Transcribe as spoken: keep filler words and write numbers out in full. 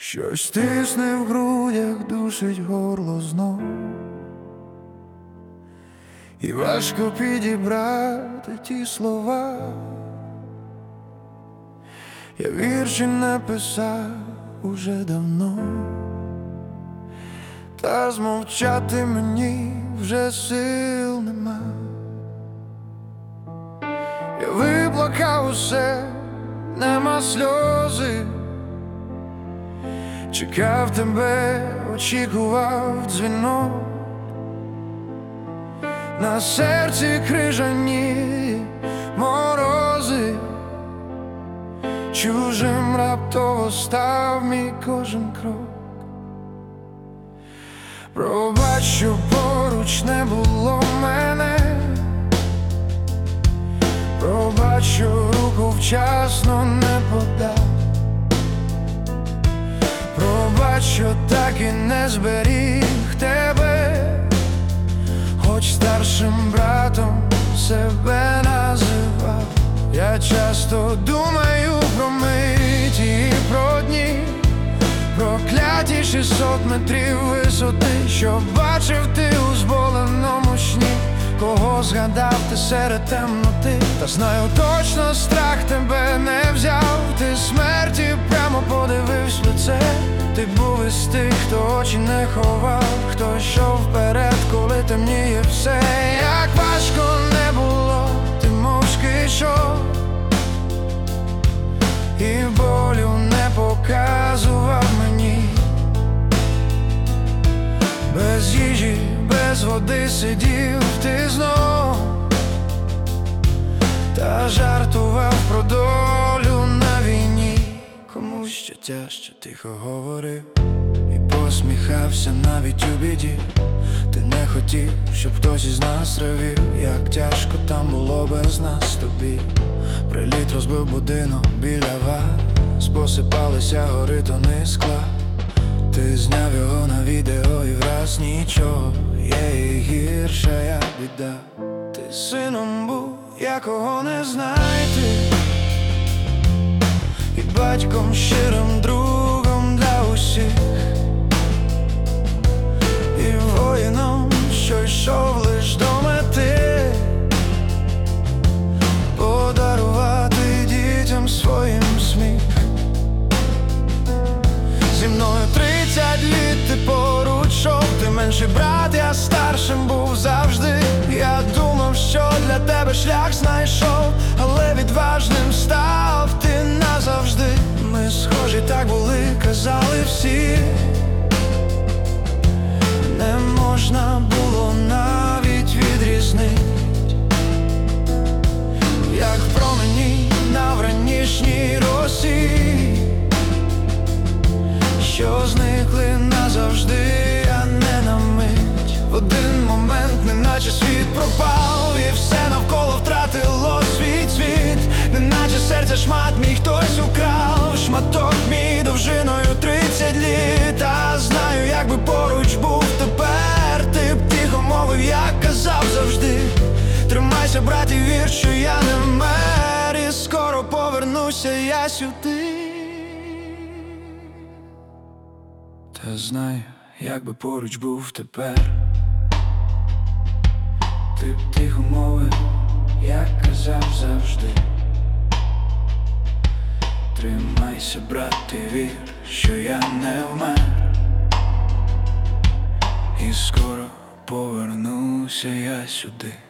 Щось тисне в грудях, душить горло знов, і важко підібрати ті слова. Я вірші написав уже давно, та змовчати мені вже сил нема. Я виплакав усе, нема сльози, чекав тебе, очікував дзвінок. На серці крижані морози, чужим раптово став мій кожен крок. Пробач, що поруч не було мене, пробач, що руку вчасно не подав, пробач, що так і не зберіг тебе, хоч старшим братом себе називав. Я часто думаю про миті і про дні, прокляті шістсот метрів висоти, що бачив ти у зболеному сні. Кого згадав ти серед темноти, та знаю точно, страх тебе не взяв. Ти смерті прямо подивився в лице. Ти був із тих, хто очі не ховав, хто йшов вперед, коли темніє все. Як важко не було, ти мовчки йшов, і болю не показував мені. Без їжі, без води сидів ти знов, та жартував про долю на війні. Комусь ще тяжче тихо говорив і посміхався навіть у біді. Ти не хотів, щоб хтось із нас ревів, як тяжко там було без нас тобі. Приліт розбив будинок біля вас, посипалися гори тони скла. Ти зняв його на відео і враз нічого, є і гірша я біда. Ти сином був, якого не знайти, і батьком щирим другом для усіх, і воїном, що йшов лиш до мети, подарувати дітям своїм сміх. Зі мною тридцять літ ти поруч шов, ти менший брат, я старшим був завжди. Я думав, що для тебе шлях знайшов, але відважним став ти назавжди. Ми схожі так були, казали всі, не можна було навіть відрізнить, як промені на вранішній росі, що зникли назавжди, а не на мить. В один момент, неначе світ пропав, і все навколо втратило свій цвіт. Неначе серця шмат мій хтось украв, шматок мій довжиною тридцять літ. А знаю, якби поруч був тепер, ти б тихо мовив, як казав завжди. Тримайся, брат, і вір, що я не вмер, і скоро повернуся я сюди. Та знаю, якби поруч був тепер, ти б тихо мовив, як казав завжди. Тримайся, брат, і вір, що я не вмер, і скоро повернуся я сюди.